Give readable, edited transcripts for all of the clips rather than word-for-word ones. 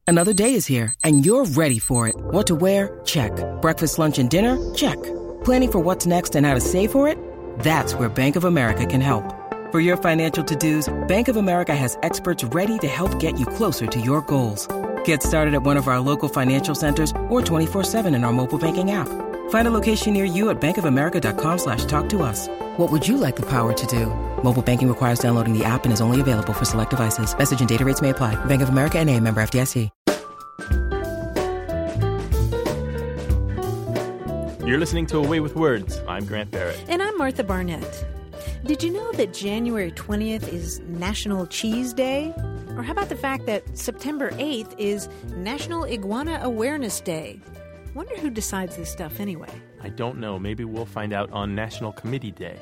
Another day is here, and you're ready for it. What to wear? Check. Breakfast, lunch, and dinner? Check. Planning for what's next and how to save for it? That's where Bank of America can help. For your financial to-dos, Bank of America has experts ready to help get you closer to your goals. Get started at one of our local financial centers or 24/7 in our mobile banking app. Find a location near you at bankofamerica.com/talktous. What would you like the power to do? Mobile banking requires downloading the app and is only available for select devices. Message and data rates may apply. Bank of America N.A., member FDIC. You're listening to Away with Words. I'm Grant Barrett. And I'm Martha Barnett. Did you know that January 20th is National Cheese Day? Or how about the fact that September 8th is National Iguana Awareness Day? Wonder who decides this stuff anyway. I don't know. Maybe we'll find out on National Committee Day.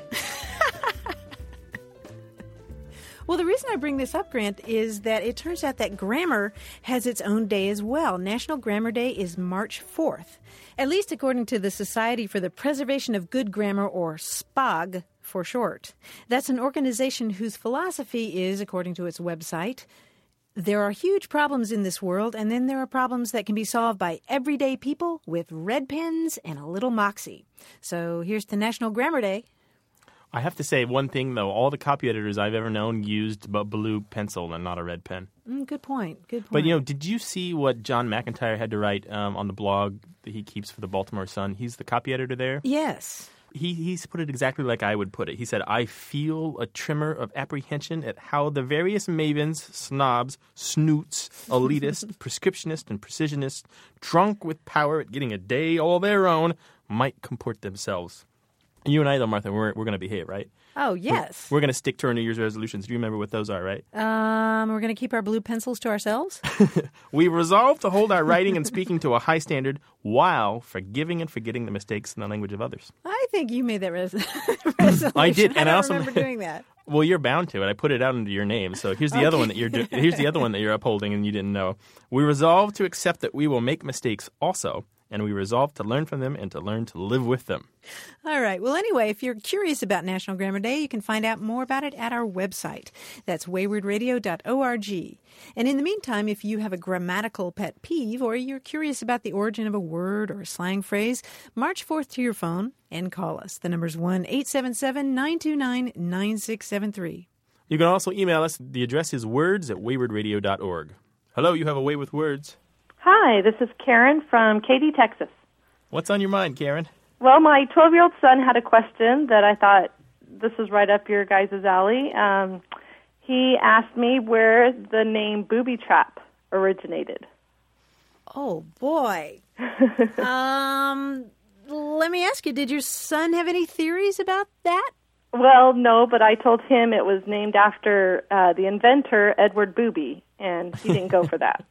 Well, the reason I bring this up, Grant, is that it turns out that grammar has its own day as well. National Grammar Day is March 4th, at least according to the Society for the Preservation of Good Grammar, or SPOG for short. That's an organization whose philosophy is, according to its website, there are huge problems in this world, and then there are problems that can be solved by everyday people with red pens and a little moxie. So here's to National Grammar Day. I have to say one thing, though. All the copy editors I've ever known used a blue pencil and not a red pen. Good point. But, did you see what John McIntyre had to write on the blog that he keeps for the Baltimore Sun? He's the copy editor there. Yes. He's put it exactly like I would put it. He said, I feel a tremor of apprehension at how the various mavens, snobs, snoots, elitists, prescriptionists, and precisionists, drunk with power at getting a day all their own, might comport themselves. You and I, though, Martha, we're going to behave, right? Oh, yes. We're going to stick to our New Year's resolutions. Do you remember what those are, right? We're going to keep our blue pencils to ourselves? We resolve to hold our writing and speaking to a high standard while forgiving and forgetting the mistakes in the language of others. I think you made that resolution. I did, and I also remember doing that. Well, you're bound to it. I put it out under your name. So here's the other one that here's the other one that you're upholding and you didn't know. We resolve to accept that we will make mistakes also, and we resolve to learn from them and to learn to live with them. All right. Well, anyway, if you're curious about National Grammar Day, you can find out more about it at our website. That's waywardradio.org. And in the meantime, if you have a grammatical pet peeve or you're curious about the origin of a word or a slang phrase, march forth to your phone and call us. The number's 1-877-929-9673. You can also email us. The address is words@waywardradio.org. Hello, you have a Way with Words. Hi, this is Karen from Katy, Texas. What's on your mind, Karen? Well, my 12-year-old son had a question that I thought this was right up your guys' alley. He asked me where the name booby trap originated. Oh, boy. Let me ask you, did your son have any theories about that? Well, no, but I told him it was named after the inventor, Edward Booby, and he didn't go for that.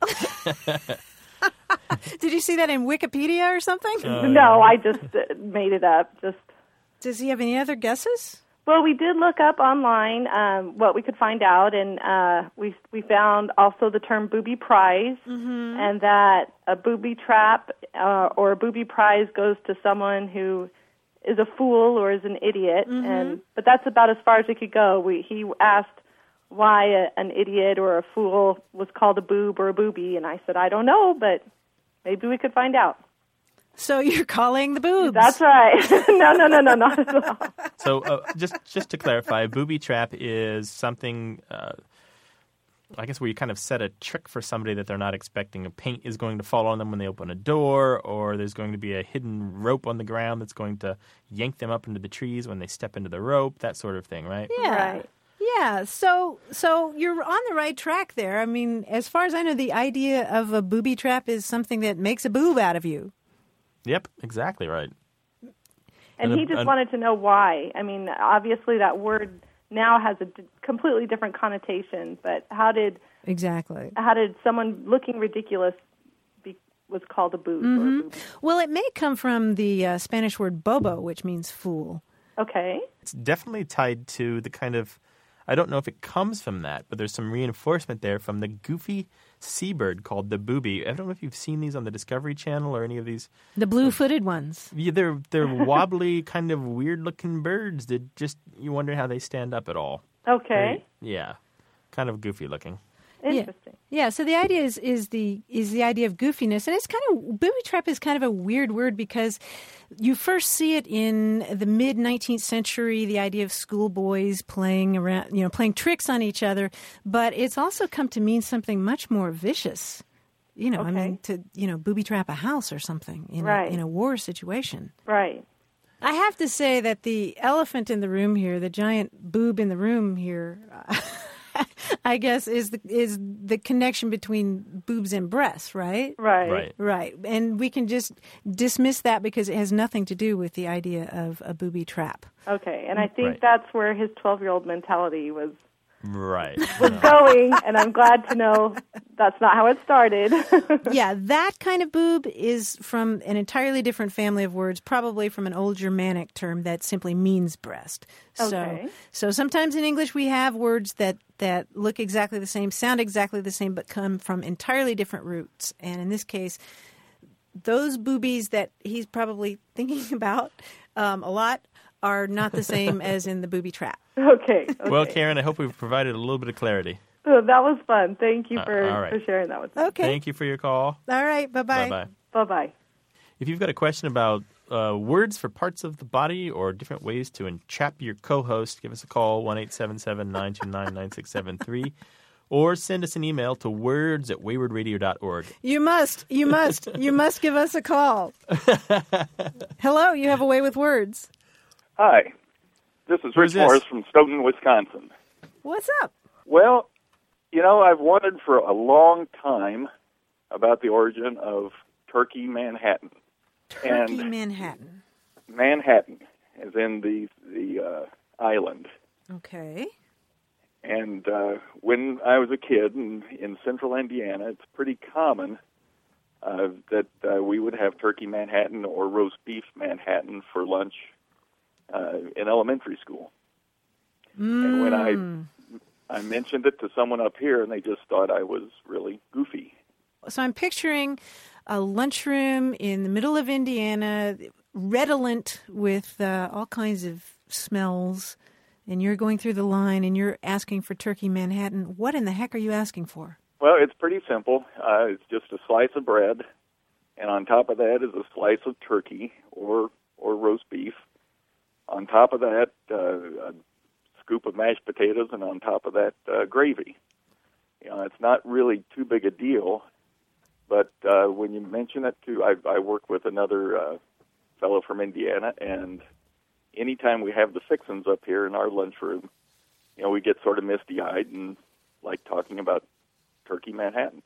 Did you see that in Wikipedia or something? No, I just made it up. Does he have any other guesses? Well, we did look up online what we could find out, and we found also the term booby prize, and that a booby trap or a booby prize goes to someone who is a fool or is an idiot, but that's about as far as we could go. He asked why an idiot or a fool was called a boob or a booby, and I said, I don't know, but maybe we could find out. So you're calling the boobs. That's right. No, not at all. So just to clarify, booby trap is something, I guess, where you kind of set a trick for somebody that they're not expecting. A paint is going to fall on them when they open a door, or there's going to be a hidden rope on the ground that's going to yank them up into the trees when they step into the rope, that sort of thing, right? Yeah. Right. Yeah, so you're on the right track there. I mean, as far as I know, the idea of a booby trap is something that makes a boob out of you. Yep, exactly right. And he just wanted to know why. I mean, obviously that word now has a completely different connotation, but how did someone looking ridiculous was called a boob or a booby? Well, it may come from the Spanish word bobo, which means fool. Okay. It's definitely tied to the kind of, I don't know if it comes from that, but there's some reinforcement there from the goofy seabird called the booby. I don't know if you've seen these on the Discovery Channel or any of these. The blue-footed ones. Yeah, they're wobbly, kind of weird-looking birds that just, you wonder how they stand up at all. Okay. Yeah, kind of goofy looking. Interesting. Yeah, so the idea is the idea of goofiness, and it's kind of booby trap is kind of a weird word because you first see it in the mid 19th century. The idea of schoolboys playing around, playing tricks on each other, but it's also come to mean something much more vicious. I mean, to booby trap a house or something in a war situation. Right. I have to say that the elephant in the room here, the giant boob in the room here, I guess is the connection between boobs and breasts, right? Right. And we can just dismiss that because it has nothing to do with the idea of a booby trap. Okay, and I think that's where his 12-year-old mentality was was going, and I'm glad to know that's not how it started. Yeah, that kind of boob is from an entirely different family of words, probably from an old Germanic term that simply means breast. Okay. So sometimes in English we have words that look exactly the same, sound exactly the same, but come from entirely different roots. And in this case, those boobies that he's probably thinking about a lot are not the same as in the booby trap. Okay. Well, Karen, I hope we've provided a little bit of clarity. Oh, that was fun. Thank you for sharing that with me. Okay. Thank you for your call. All right. Bye-bye. Bye-bye. Bye-bye. If you've got a question about words for parts of the body or different ways to entrap your co-host, give us a call, 1-877-929-9673, or send us an email to words@waywardradio.org. You must give us a call. Hello, you have a way with words. Hi, this is Rich Morris from Stoughton, Wisconsin. What's up? Well, I've wondered for a long time about the origin of Turkey Manhattan. Manhattan. Manhattan, as in the island. Okay. And when I was a kid in central Indiana, it's pretty common that we would have Turkey Manhattan or roast beef Manhattan for lunch in elementary school. And when I mentioned it to someone up here, and they just thought I was really goofy. So I'm picturing a lunchroom in the middle of Indiana, redolent with all kinds of smells, and you're going through the line and you're asking for Turkey Manhattan. What in the heck are you asking for? Well, it's pretty simple. It's just a slice of bread, and on top of that is a slice of turkey or roast beef. On top of that, a scoop of mashed potatoes, and on top of that, gravy. It's not really too big a deal, but when you mention it to, I work with another fellow from Indiana, and anytime we have the fixins up here in our lunchroom, we get sort of misty-eyed and like talking about Turkey Manhattans.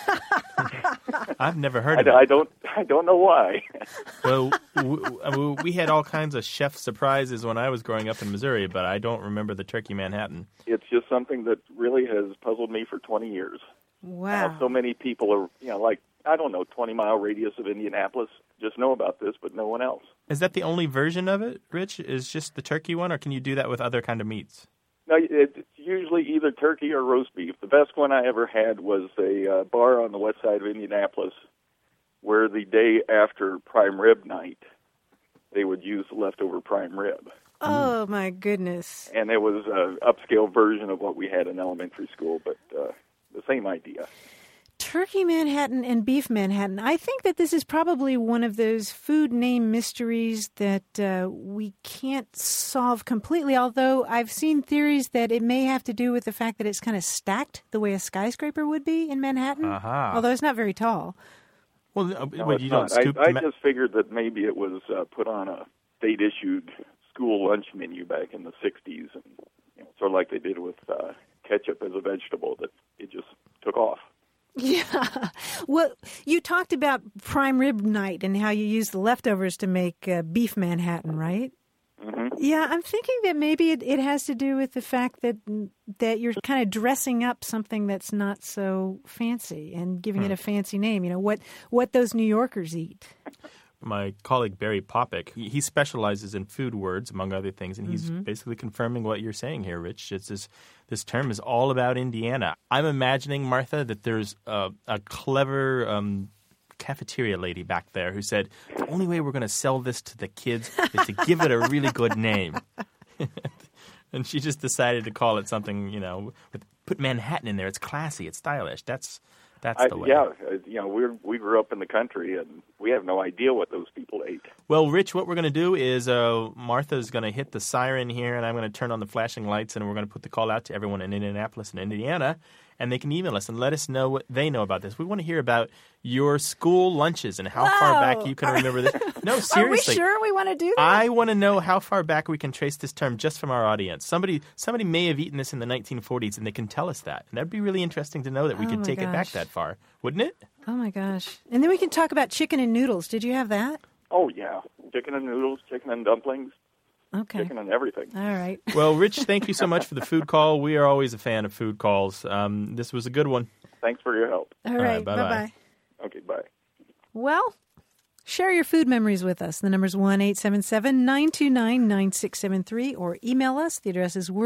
I've never heard of it. I don't know why. Well, we had all kinds of chef surprises when I was growing up in Missouri, but I don't remember the Turkey Manhattan. It's just something that really has puzzled me for 20 years. Wow. So many people are, 20-mile radius of Indianapolis just know about this, but no one else. Is that the only version of it, Rich? Is just the turkey one, or can you do that with other kind of meats? No, it's usually either turkey or roast beef. The best one I ever had was a bar on the west side of Indianapolis where the day after prime rib night, they would use the leftover prime rib. Oh, my goodness. And it was an upscale version of what we had in elementary school, but the same idea. Turkey Manhattan and beef Manhattan. I think that this is probably one of those food name mysteries that we can't solve completely, although I've seen theories that it may have to do with the fact that it's kind of stacked the way a skyscraper would be in Manhattan, although it's not very tall. Well, no, you don't scoop I just figured that maybe it was put on a state-issued school lunch menu back in the 60s, and sort of like they did with ketchup as a vegetable, that it just took off. Yeah. Well, you talked about prime rib night and how you use the leftovers to make beef Manhattan, right? Mm-hmm. Yeah, I'm thinking that maybe it has to do with the fact that you're kind of dressing up something that's not so fancy and giving it a fancy name. What those New Yorkers eat. My colleague Barry Popick, he specializes in food words, among other things, and he's basically confirming what you're saying here, Rich. It's this term is all about Indiana. I'm imagining, Martha, that there's a clever cafeteria lady back there who said, the only way we're going to sell this to the kids is to give it a really good name. And she just decided to call it something, with put Manhattan in there. It's classy. It's stylish. That's the way. Yeah, we grew up in the country, and we have no idea what those people ate. Well, Rich, what we're going to do is Martha's going to hit the siren here, and I'm going to turn on the flashing lights, and we're going to put the call out to everyone in Indianapolis and Indiana, and they can email us and let us know what they know about this. We want to hear about your school lunches and how far back you can remember this. No, seriously. Are we sure we want to do that? I want to know how far back we can trace this term just from our audience. Somebody may have eaten this in the 1940s, and they can tell us that. And that'd be really interesting to know that we could take it back that far, wouldn't it? Oh, my gosh. And then we can talk about chicken and noodles. Did you have that? Oh, yeah. Chicken and noodles, chicken and dumplings. Okay. Chicken and everything. All right. Well, Rich, thank you so much for the food call. We are always a fan of food calls. This was a good one. Thanks for your help. All right. Bye-bye. Bye-bye. Okay, bye. Well, share your food memories with us. The number's 1-877-929-9673 or email us. The address is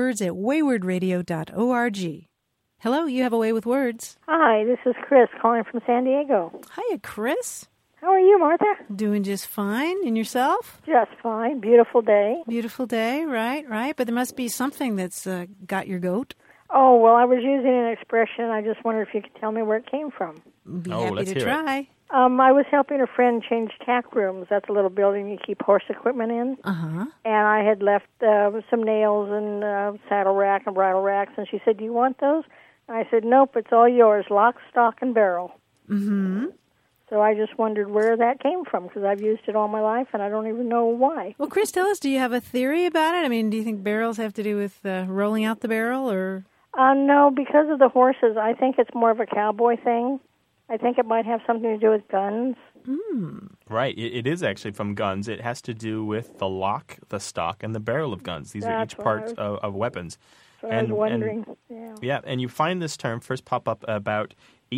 words@waywardradio.org. Hello, you have a way with words. Hi, this is Chris calling from San Diego. Hiya, Chris. How are you, Martha? Doing just fine. And yourself? Just fine. Beautiful day. Beautiful day, right. But there must be something that's got your goat. Oh, well, I was using an expression. I just wondered if you could tell me where it came from. Be happy to try. I was helping a friend change tack rooms. That's a little building you keep horse equipment in. Uh-huh. And I had left some nails and saddle rack and bridle racks, and she said, "Do you want those?" And I said, "Nope, it's all yours, lock, stock, and barrel." Mm-hmm. So I just wondered where that came from, because I've used it all my life, and I don't even know why. Well, Chris, tell us, do you have a theory about it? I mean, do you think barrels have to do with rolling out the barrel, or...? No, because of the horses, I think it's more of a cowboy thing. I think it might have something to do with guns. Right. It is actually from guns. It has to do with the lock, the stock, and the barrel of guns. These are each parts of weapons. I was wondering. Yeah, and you find this term first pop up about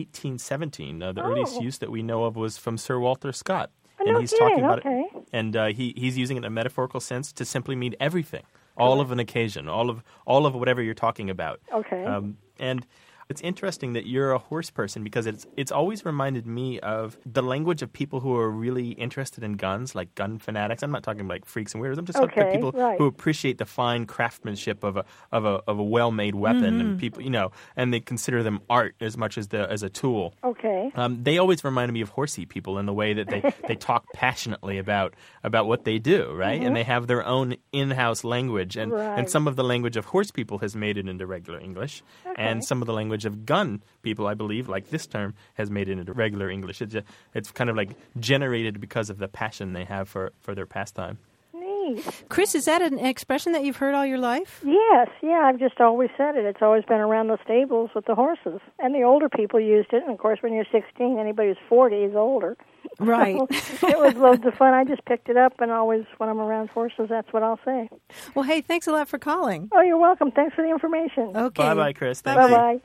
1817. The earliest use that we know of was from Sir Walter Scott. And he's talking about it. And he's using it in a metaphorical sense to simply mean everything. All of an occasion, all of whatever you're talking about. Okay. And it's interesting that you're a horse person, because it's always reminded me of the language of people who are really interested in guns, like gun fanatics. I'm not talking like freaks and weirdos. I'm just talking about people who appreciate the fine craftsmanship of a well-made weapon, and people, and they consider them art as much as a tool. Okay. They always reminded me of horsey people in the way that they talk passionately about what they do, right? And they have their own in-house language, and some of the language of horse people has made it into regular English, and some of the language of gun people, I believe, like this term, has made it into regular English. It's kind of like generated because of the passion they have for their pastime. Neat. Chris, is that an expression that you've heard all your life? Yes, I've just always said it. It's always been around the stables with the horses. And the older people used it. And, of course, when you're 16, anybody who's 40 is older. Right. So it was loads of fun. I just picked it up, and always when I'm around horses, that's what I'll say. Well, hey, thanks a lot for calling. Oh, you're welcome. Thanks for the information. Okay. Bye-bye, Chris. Thank you. Bye-bye.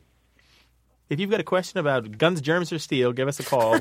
If you've got a question about guns, germs, or steel, give us a call,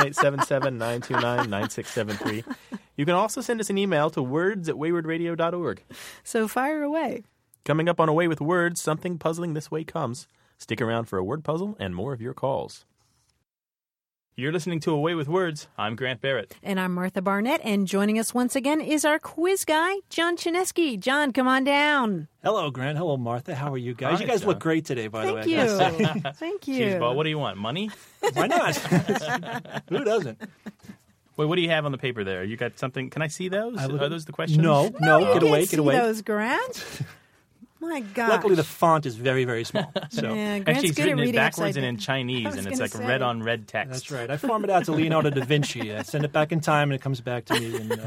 1-877-929-9673. You can also send us an email to words@waywardradio.org. So fire away. Coming up on A Way with Words, something puzzling this way comes. Stick around for a word puzzle and more of your calls. You're listening to A Way with Words. I'm Grant Barrett. And I'm Martha Barnett, and joining us once again is our quiz guy, John Chinesky. John, come on down. Hello, Grant. Hello, Martha. How are you guys? Hi, you guys John. look great today, by the way. Thank you. Thank you. Cheeseball, what do you want, money? Why not? Who doesn't? Wait, what do you have on the paper there? You got something? Can I see those? Are those the questions? No, You get away, can't get away. see those, Grant. My God. Luckily, the font is very, very small. So Yeah, Grant's Actually, it's good at written in reading backwards upside and in Chinese, and it's like gonna say. red on red text. that's right. I farm it out to Leonardo da Vinci. I send it back in time, and it comes back to me. And,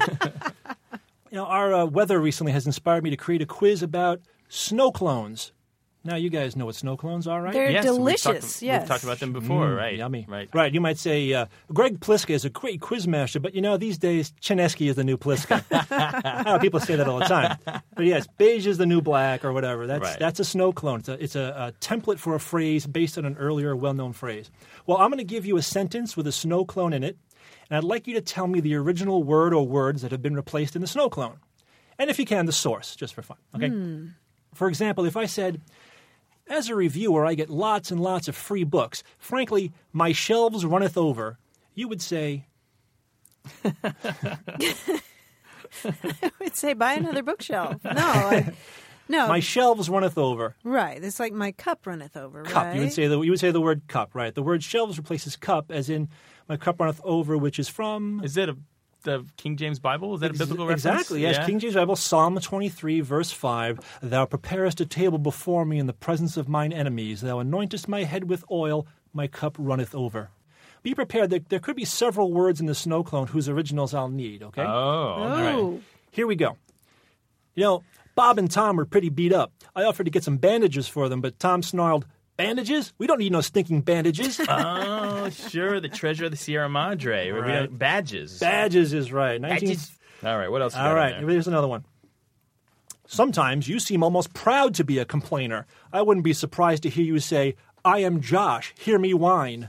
our weather recently has inspired me to create a quiz about snow clones. Now, you guys know what snow clones are, right? They're Yes, delicious, We've talked about them before, right? Yummy. Right. You might say, Greg Pliska is a great quiz master, but these days, Chinesky is the new Pliska. People say that all the time. But yes, beige is the new black or whatever. That's a snow clone. It's a template for a phrase based on an earlier well-known phrase. Well, I'm going to give you a sentence with a snow clone in it, and I'd like you to tell me the original word or words that have been replaced in the snow clone. And if you can, the source, just for fun. Okay. For example, if I said, as a reviewer, I get lots and lots of free books. Frankly, my shelves runneth over. You would say... I would say buy another bookshelf. No, No. My shelves runneth over. Right. It's like my cup runneth over, Cup. right? You would say the word cup, right? The word shelves replaces cup, as in my cup runneth over, which is from... Is it the King James Bible? Is that a biblical reference? Exactly, yes. Yeah. King James Bible, Psalm 23, verse 5. Thou preparest a table before me in the presence of mine enemies. Thou anointest my head with oil. My cup runneth over. Be prepared. There could be several words in the snow clone whose originals I'll need, okay? Oh, Oh. all right. Here we go. You know, Bob and Tom were pretty beat up. I offered to get some bandages for them, but Tom snarled, "Bandages? We don't need no stinking bandages." Oh, sure. The treasure of the Sierra Madre. Right. Badges. Badges is right. Badges. All right. What else? You got All on right, there? here's another one. Sometimes you seem almost proud to be a complainer. I wouldn't be surprised to hear you say, "I am Josh, hear me whine."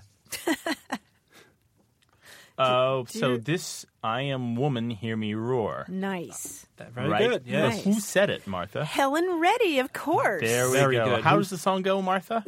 Oh, so this I am woman, hear me roar. Nice. Very right? good, yes. Nice. Who said it, Martha? Helen Reddy, of course. There we Very go. good. How does the song go, Martha?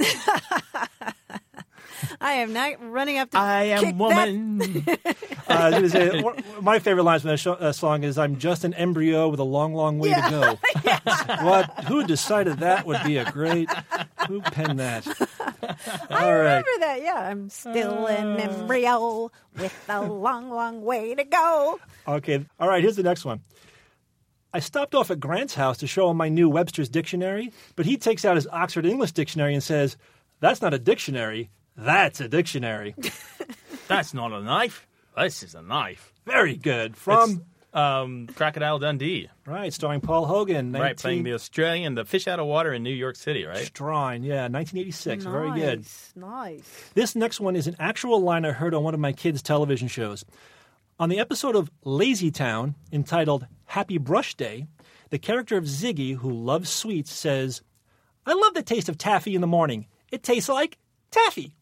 I am not running up to I kick am woman. I was gonna say, my favorite lines from that song is, "I'm just an embryo with a long, long way to go." Who decided that would be a great? Who penned that? I remember that, yeah. I'm still an embryo with a long, long way to go. Okay, all right, here's the next one. I stopped off at Grant's house to show him my new Webster's Dictionary, but he takes out his Oxford English Dictionary and says, "That's not a dictionary, that's a dictionary." That's not a knife. This is a knife. Very good. From, Crocodile Dundee. right, starring Paul Hogan. Right, playing the Australian, the fish out of water in New York City, right? Strine, yeah, 1986. Very good. Nice. This next one is an actual line I heard on one of my kids' television shows. On the episode of Lazy Town, entitled Happy Brush Day, the character of Ziggy, who loves sweets, says, "I love the taste of taffy in the morning. It tastes like taffy."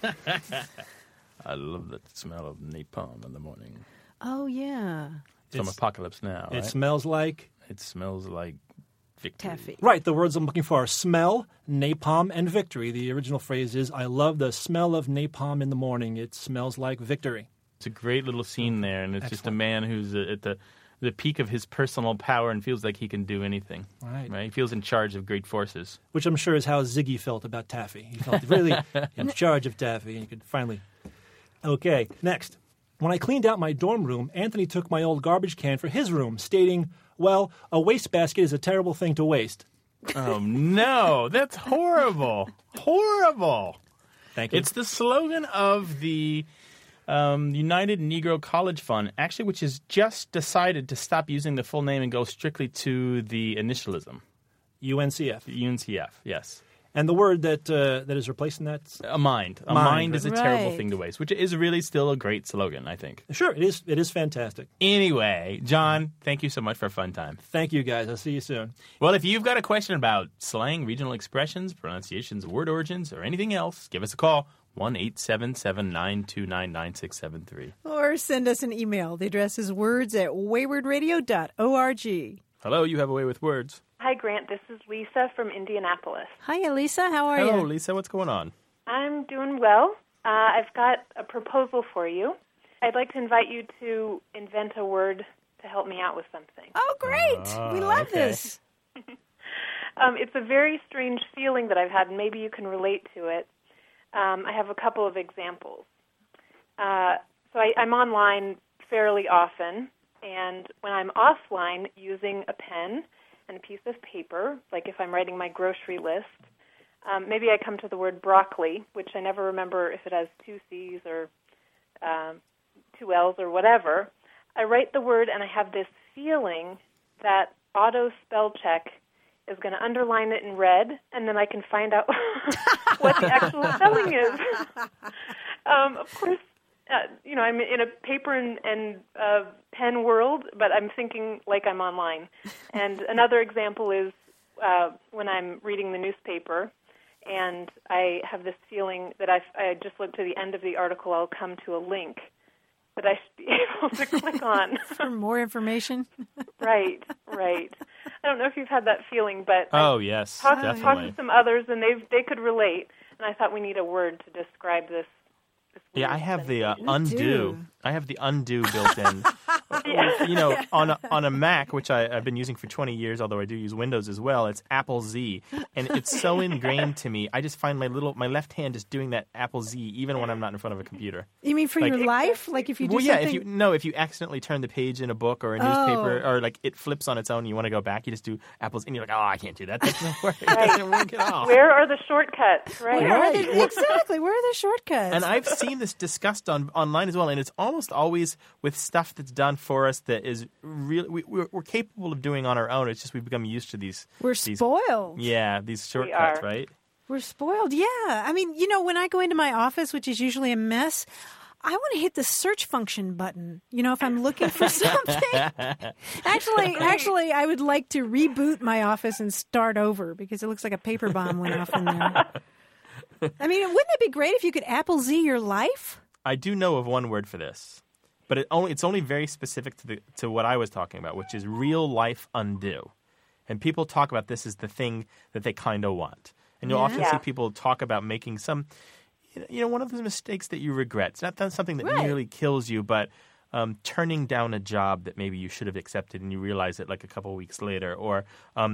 I love the smell of napalm in the morning. Oh, yeah. From Apocalypse Now, right? It smells like... It smells like victory. Taffy. Right, the words I'm looking for are smell, napalm, and victory. The original phrase is, "I love the smell of napalm in the morning. It smells like victory." It's a great little scene there, and it's just a man who's at the peak of his personal power and feels like he can do anything. Right. He feels in charge of great forces. Which I'm sure is how Ziggy felt about taffy. He felt really in charge of taffy, and he could finally... Okay, next. When I cleaned out my dorm room, Anthony took my old garbage can for his room, stating, "Well, a wastebasket is a terrible thing to waste." Oh, no. That's horrible. Horrible. Thank you. It's the slogan of the United Negro College Fund, actually, which has just decided to stop using the full name and go strictly to the initialism. UNCF. UNCF, yes. And the word that is replacing that? A mind. A Mind, mind is a terrible right. thing to waste, which is really still a great slogan, I think. Sure, it is. It is fantastic. Anyway, John, thank you so much for a fun time. Thank you, guys. I'll see you soon. Well, if you've got a question about slang, regional expressions, pronunciations, word origins, or anything else, give us a call, 1-877-929-9673. Or send us an email. The address is words@waywardradio.org. Hello, you have a way with words. Hi, Grant. This is Lisa from Indianapolis. Hi, Elisa. How are Hello, you? Lisa. What's going on? I'm doing well. I've got a proposal for you. I'd like to invite you to invent a word to help me out with something. Oh, great. We love okay. this. It's a very strange feeling that I've had, and maybe you can relate to it. I have a couple of examples. So I'm online fairly often, and when I'm offline using a pen and a piece of paper, like if I'm writing my grocery list, maybe I come to the word broccoli, which I never remember if it has two C's or two L's or whatever. I write the word, and I have this feeling that auto spell check is going to underline it in red, and then I can find out what the actual spelling is. Of course, I'm in a paper and pen world, but I'm thinking like I'm online. And another example is when I'm reading the newspaper, and I have this feeling that I just look to the end of the article, I'll come to a link that I should be able to click on. For more information? Right. I don't know if you've had that feeling, but Oh, yes, talked definitely. to some others, and they could relate, and I thought we need a word to describe this Yeah, I have the undo. I have the undo built in. on a Mac, which I've been using for 20 years, although I do use Windows as well, it's Apple Z. And it's so ingrained to me. I just find my left hand just doing that Apple Z even when I'm not in front of a computer. You mean for your life? Like if you do something? If you accidentally turn the page in a book or a newspaper, or like it flips on its own and you want to go back, you just do Apple's, and you're like, oh, I can't do that. That doesn't work. It doesn't work at all. Where are the shortcuts? Right. Exactly. Where are the shortcuts? And I've seen this discussed online as well, and it's almost always with stuff that's done for us that is really we're capable of doing on our own. It's just we've become used to these. We're spoiled. Yeah, these shortcuts, right? We're spoiled. Yeah. I mean, when I go into my office, which is usually a mess, I want to hit the search function button, if I'm looking for something. Actually, I would like to reboot my office and start over because it looks like a paper bomb went off in there. I mean, wouldn't it be great if you could Apple Z your life? I do know of one word for this, but it's only very specific to what I was talking about, which is real life undo. And people talk about this as the thing that they kind of want. And you'll often see people talk about making some, one of those mistakes that you regret. It's not something that nearly kills you, but turning down a job that maybe you should have accepted and you realize it like a couple of weeks later, or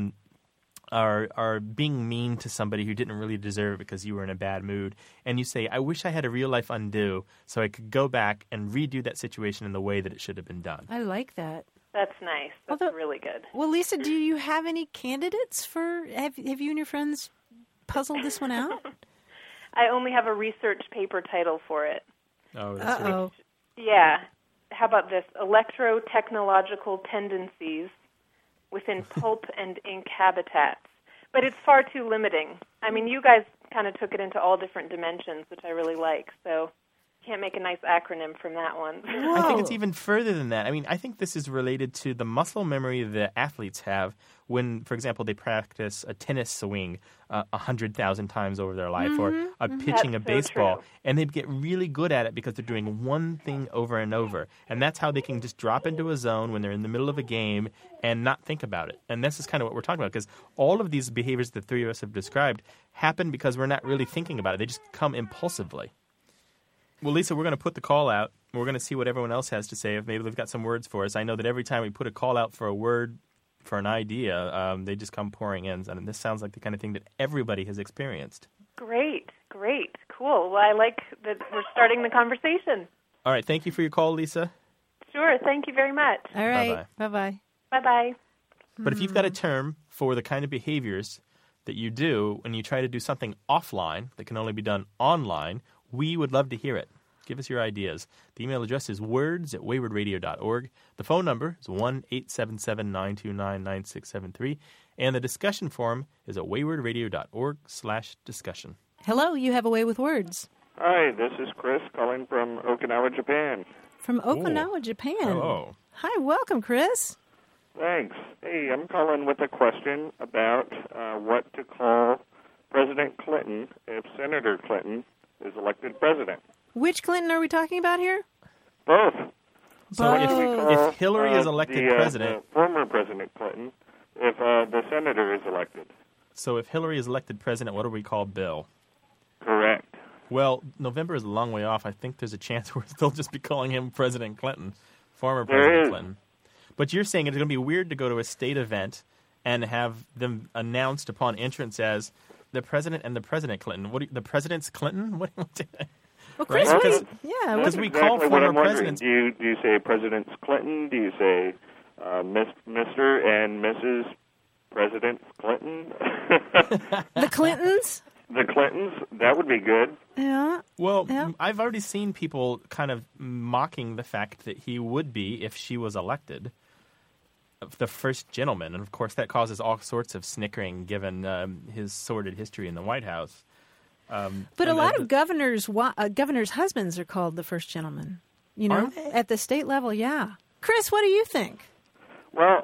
are being mean to somebody who didn't really deserve it because you were in a bad mood. And you say, I wish I had a real life undo so I could go back and redo that situation in the way that it should have been done. I like that. That's nice. That's really good. Well, Lisa, do you have any candidates have you and your friends puzzled this one out? I only have a research paper title for it. Oh, that's right. Yeah. How about this? Electro-technological tendencies within pulp and ink habitats. But it's far too limiting. I mean, you guys kind of took it into all different dimensions, which I really like. So can't make a nice acronym from that one. I think it's even further than that. I mean, I think this is related to the muscle memory that athletes have when, for example, they practice a tennis swing 100,000 times over their life, or pitching a baseball, true. And they get really good at it because they're doing one thing over and over. And that's how they can just drop into a zone when they're in the middle of a game and not think about it. And this is kind of what we're talking about, because all of these behaviors the three of us have described happen because we're not really thinking about it. They just come impulsively. Well, Lisa, we're going to put the call out. We're going to see what everyone else has to say. If maybe they've got some words for us. I know that every time we put a call out for a word, for an idea, they just come pouring in. And this sounds like the kind of thing that everybody has experienced. Great. Cool. Well, I like that we're starting the conversation. All right. Thank you for your call, Lisa. Sure. Thank you very much. All right. Bye-bye. Bye-bye. But if you've got a term for the kind of behaviors that you do when you try to do something offline that can only be done online, we would love to hear it. Give us your ideas. The email address is words@waywardradio.org. The phone number is 1-877-929-9673. And the discussion forum is at waywardradio.org/discussion. Hello, you have a way with words. Hi, this is Chris calling from Okinawa, Japan. From Okinawa, Japan. Hello. Hi, welcome, Chris. Thanks. Hey, I'm calling with a question about what to call President Clinton if Senator Clinton is elected president. Which Clinton are we talking about here? Both. So if Hillary is elected president... former President Clinton, if the senator is elected. So if Hillary is elected president, what do we call Bill? Correct. Well, November is a long way off. I think there's a chance we'll still just be calling him President Clinton, former President Clinton. But you're saying it's going to be weird to go to a state event and have them announced upon entrance as the president and the President Clinton. The President's Clinton? What? Well, Chris, right? Because we call former presidents. Do you say President Clinton? Do you say Mr. and Mrs. President Clinton? The Clintons? The Clintons? That would be good. Yeah. Well, yeah. I've already seen people kind of mocking the fact that he would be, if she was elected, the first gentleman. And, of course, that causes all sorts of snickering given his sordid history in the White House. But a lot of governors' husbands are called the first gentleman. At the state level, yeah. Chris, what do you think? Well,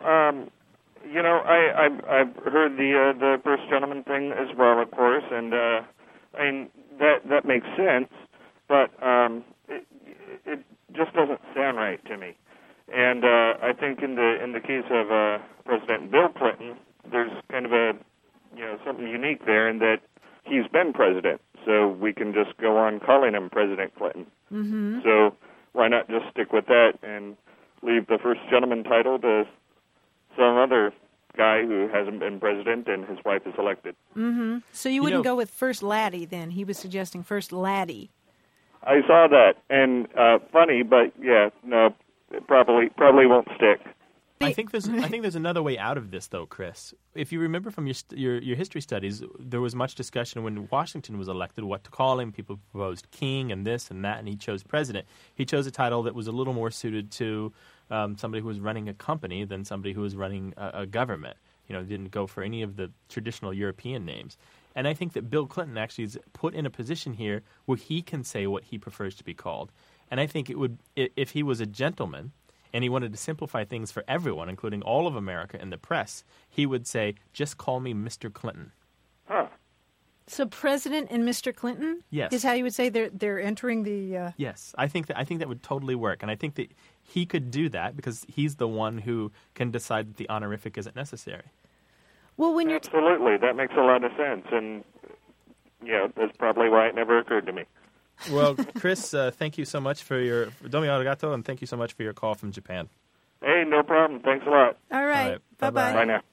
I've heard the first gentleman thing as well, of course, and I mean that makes sense, but it just doesn't sound right to me. And I think in the case of President Bill Clinton, there's kind of something unique there in that he's been president, so we can just go on calling him President Clinton. Mm-hmm. So why not just stick with that and leave the first gentleman title to some other guy who hasn't been president and his wife is elected. Mm-hmm. So you wouldn't go with First Laddie then? He was suggesting First Laddie. I saw that, and funny, but yeah, no, it probably won't stick. I think there's another way out of this, though, Chris. If you remember from your history studies, there was much discussion when Washington was elected what to call him. People proposed king and this and that, and he chose president. He chose a title that was a little more suited to somebody who was running a company than somebody who was running a government. Didn't go for any of the traditional European names. And I think that Bill Clinton actually is put in a position here where he can say what he prefers to be called. And I think it would, if he was a gentleman and he wanted to simplify things for everyone, including all of America and the press, he would say, just call me Mr. Clinton. Huh. So President and Mr. Clinton? Yes. Is how you would say they're entering the... Yes. I think that would totally work. And I think that he could do that because he's the one who can decide that the honorific isn't necessary. Well, when you're... Absolutely. That makes a lot of sense. And, that's probably why it never occurred to me. Well, Chris, thank you so much for your domo arigato, and thank you so much for your call from Japan. Hey, no problem. Thanks a lot. All right. Bye-bye. Bye now.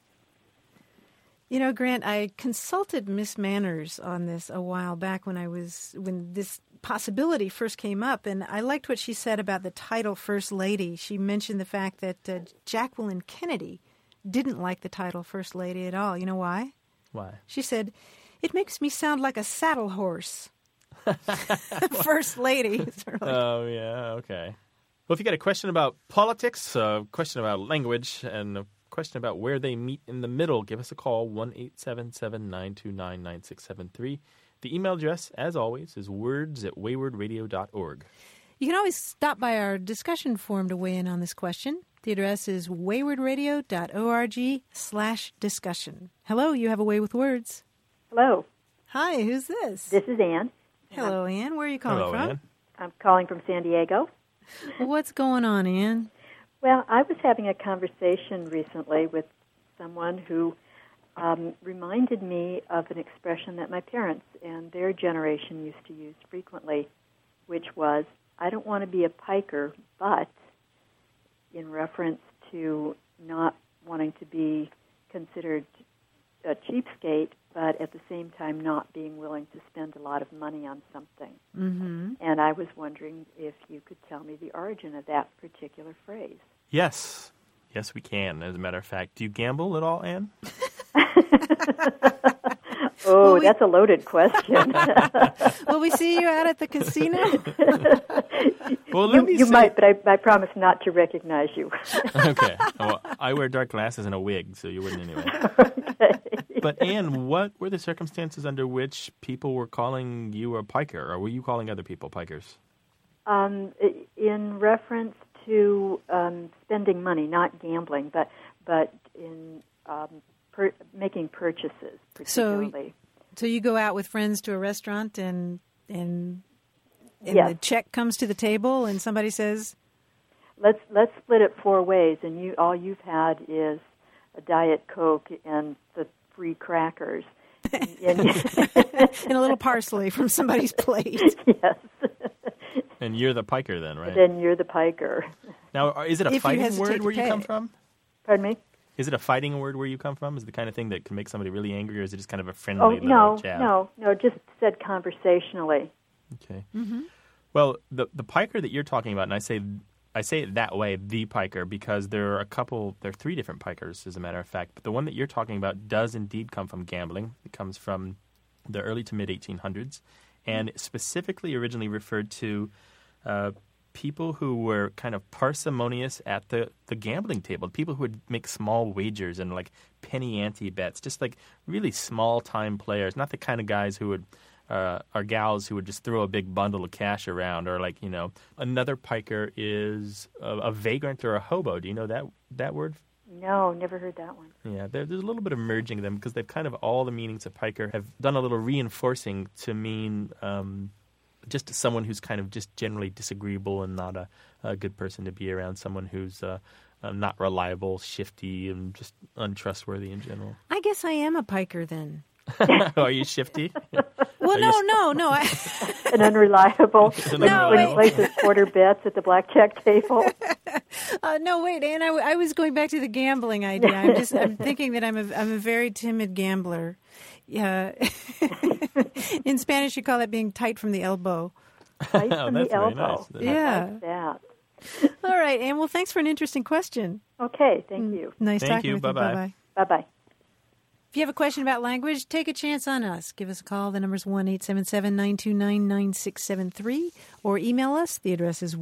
Grant, I consulted Miss Manners on this a while back when this possibility first came up, and I liked what she said about the title First Lady. She mentioned the fact that Jacqueline Kennedy didn't like the title First Lady at all. You know why? Why? She said, "It makes me sound like a saddle horse." First Lady. Oh, yeah, okay. Well, if you got a question about politics, a question about language, and a question about where they meet in the middle, give us a call, 1-877-929-9673. The email address, as always, is words@waywardradio.org. You can always stop by our discussion forum to weigh in on this question. The address is waywardradio.org/discussion. Hello, you have a way with words. Hello. Hi, who's this? This is Ann. Hello, Ann. Where are you calling from? Ann. I'm calling from San Diego. What's going on, Ann? Well, I was having a conversation recently with someone who reminded me of an expression that my parents and their generation used to use frequently, which was, I don't want to be a piker, but in reference to not wanting to be considered a cheapskate, but at the same time not being willing to spend a lot of money on something. Mm-hmm. And I was wondering if you could tell me the origin of that particular phrase. Yes. Yes, we can, as a matter of fact. Do you gamble at all, Ann? That's a loaded question. Will we see you out at the casino? Well, you might, but I promise not to recognize you. Okay. Well, I wear dark glasses and a wig, so you wouldn't anyway. Okay. But, Ann, what were the circumstances under which people were calling you a piker, or were you calling other people pikers? In reference to spending money, not gambling, but in making purchases, particularly. So you go out with friends to a restaurant and yes. The check comes to the table and somebody says, let's split it 4 ways, and all you've had is a Diet Coke and the free crackers. And a little parsley from somebody's plate. Yes. And you're the piker then, right? Then you're the piker. Now, is it a fighting word where you come from? Pardon me? Is it a fighting word where you come from? Is it the kind of thing that can make somebody really angry, or is it just kind of a friendly little jab? No, just said conversationally. Okay. Mm-hmm. Well, the piker that you're talking about, and I say it that way, the piker, because there are 3 different pikers, as a matter of fact. But the one that you're talking about does indeed come from gambling. It comes from the early to mid-1800s, and specifically originally referred to people who were kind of parsimonious at the gambling table, people who would make small wagers and like penny ante bets, just like really small-time players, not the kind of guys who would or gals who would just throw a big bundle of cash around, or like, another piker is a vagrant or a hobo. Do you know that word? No, never heard that one. Yeah, there's a little bit of merging them because they've kind of all the meanings of piker have done a little reinforcing to mean just someone who's kind of just generally disagreeable and not a good person to be around, someone who's not reliable, shifty, and just untrustworthy in general. I guess I am a piker then. Are you shifty? Well, no. An unreliable. No, when he plays his quarter bets at the blackjack table. No, wait, Anne. I was going back to the gambling idea. I'm thinking that I'm a very timid gambler. Yeah. In Spanish, you call that being tight from the elbow. Tight from the elbow. Nice. Yeah. Like that. All right, Anne. Well, thanks for an interesting question. Okay, thank you. Nice Thank talking you. with Bye-bye. you. Bye-bye. Bye-bye. If you have a question about language, take a chance on us. Give us a call. The number's 1-877-929-9673. Or email us. The address is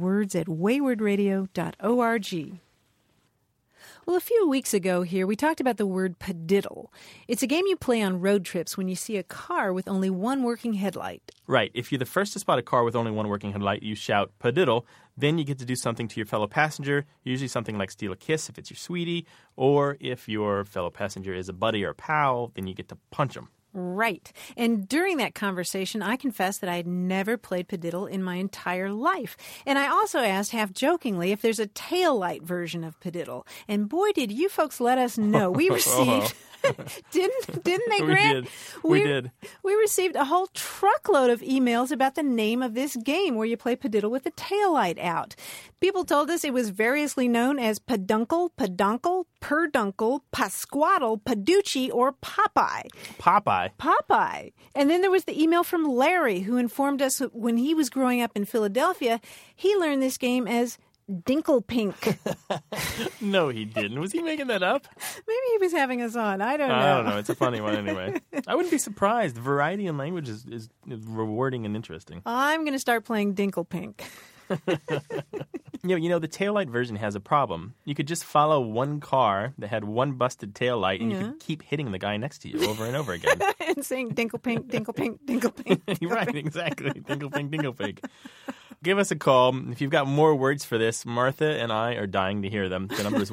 words@waywardradio.org. Well, a few weeks ago here, we talked about the word padiddle. It's a game you play on road trips when you see a car with only one working headlight. Right. If you're the first to spot a car with only one working headlight, you shout padiddle. Then you get to do something to your fellow passenger, usually something like steal a kiss if it's your sweetie, or if your fellow passenger is a buddy or a pal, then you get to punch them. Right. And during that conversation, I confessed that I had never played padiddle in my entire life. And I also asked, half jokingly, if there's a taillight version of padiddle. And boy, did you folks let us know. We received... Didn't they, Grant? We did. We received a whole truckload of emails about the name of this game where you play padiddle with the taillight out. People told us it was variously known as paduncle, peduncle, perduncle, pasquaddle, paducci, or Popeye. Popeye. And then there was the email from Larry, who informed us when he was growing up in Philadelphia, he learned this game as Dinklepink. No, he didn't. Was he making that up? Maybe he was having us on. I don't know. I don't know. It's a funny one anyway. I wouldn't be surprised. Variety in language is rewarding and interesting. I'm going to start playing Dinklepink. You know, the taillight version has a problem. You could just follow one car that had one busted taillight, and you could keep hitting the guy next to you over and over again. And saying Dinklepink, Dinklepink, Dinklepink. Right, exactly. Dinklepink, Dinklepink. Give us a call. If you've got more words for this, Martha and I are dying to hear them. The number is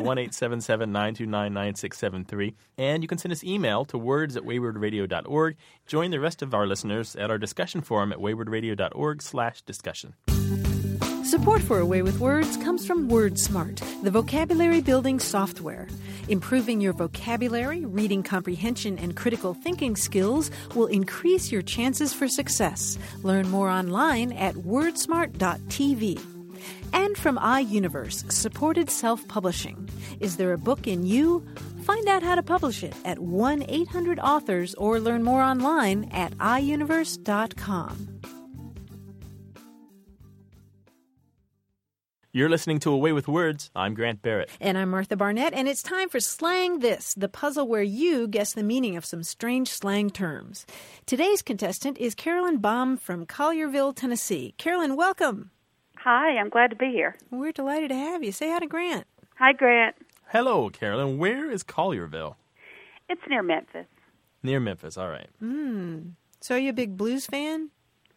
1-877-929-9673. And you can send us email to words@waywardradio.org. Join the rest of our listeners at our discussion forum at waywardradio.org/discussion. Support for A Way with Words comes from WordSmart, the vocabulary building software. Improving your vocabulary, reading comprehension, and critical thinking skills will increase your chances for success. Learn more online at wordsmart.tv. And from iUniverse, supported self-publishing. Is there a book in you? Find out how to publish it at 1-800-AUTHORS or learn more online at iUniverse.com. You're listening to A Way with Words. I'm Grant Barrett. And I'm Martha Barnett, and it's time for Slang This, the puzzle where you guess the meaning of some strange slang terms. Today's contestant is Carolyn Baum from Collierville, Tennessee. Carolyn, welcome. Hi, I'm glad to be here. We're delighted to have you. Say hi to Grant. Hi, Grant. Hello, Carolyn. Where is Collierville? It's near Memphis. Near Memphis, all right. So are you a big blues fan?